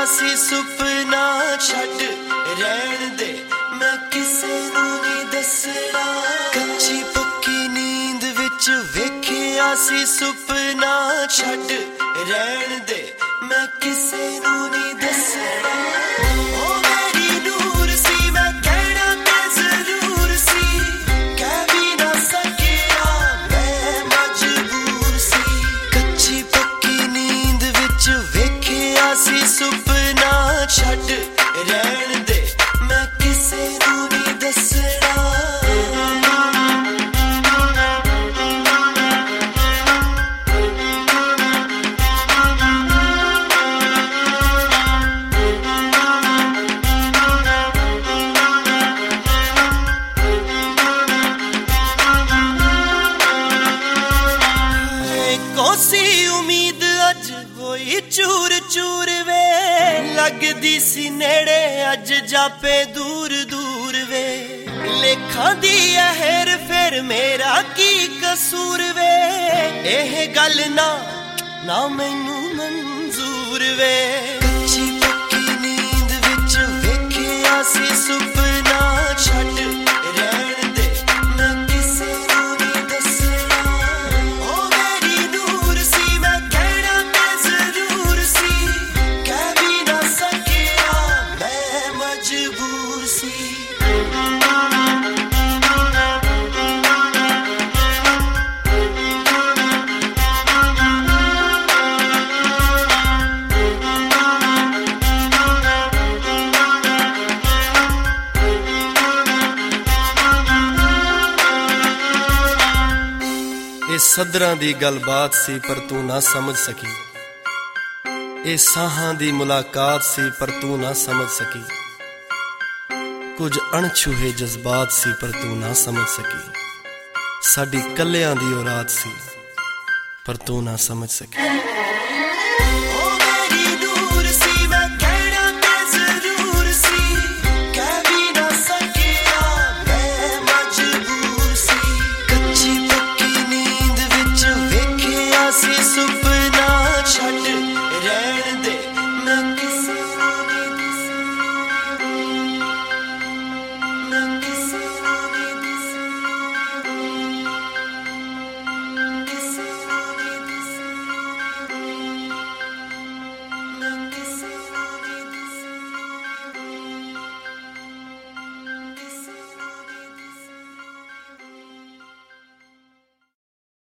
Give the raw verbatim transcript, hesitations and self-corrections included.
सी सुपना छड्ड रहन दे मैं किसे नू नहीं दसना कच्ची पक्की नींद विच वेखिया सी सुपना छड्ड रहन दे मैं किसे नू नहीं दसना सी सुपना छड्ड रहन दे मैं किसे नू नहीं दसना कोसी उम्मीद अज होई चूर चूर वे लगदी सी नेड़े अज जापे दूर दूर वे लेखा दी हेर फेर मेरा की कसूर वे एह गल ना ना मैनू मंजूर वे कच्ची पक्की नींद विच वेखिया सी सुपना छड्ड रहन दे मैं किसे नू नहीं दसना ओ मेरी नूर सी मैं कहना ते जरूर सी कह भी ना सकिया मैं मजबूर सी सदरां दी गलबात सी पर तू ना समझ सकी ए साहां दी मुलाकात सी पर तू ना समझ सकी कुछ अणछूहे जज्बात सी पर तू ना समझ सकी साडी कल्लियां दी औरात सी पर तू ना समझ सकी।